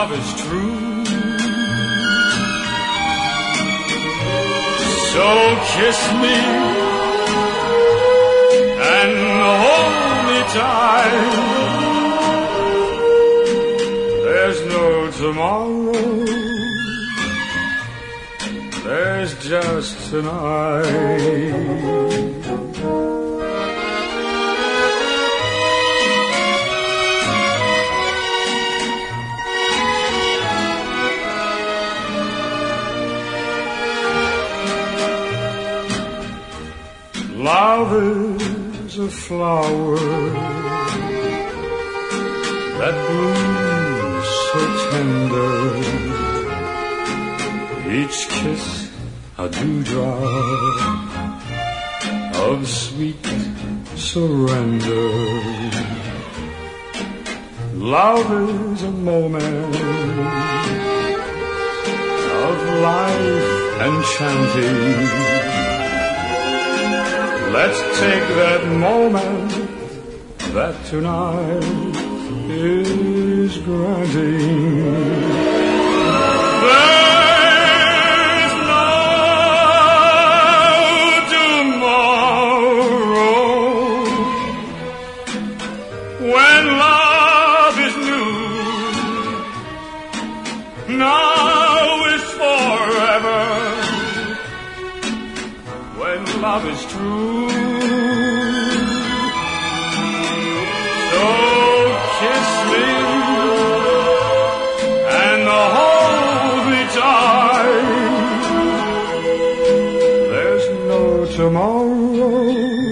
love is true. So kiss me and hold me tight. There's no tomorrow, there's just tonight. Love is a flower that blooms so tender, each kiss a dewdrop of sweet surrender. Love is a moment of life enchanting. Let's take that moment that tonight is granting. There's no tomorrow when love is new. Now is forever when love is true. So kiss me and hold me tight. There's no tomorrow,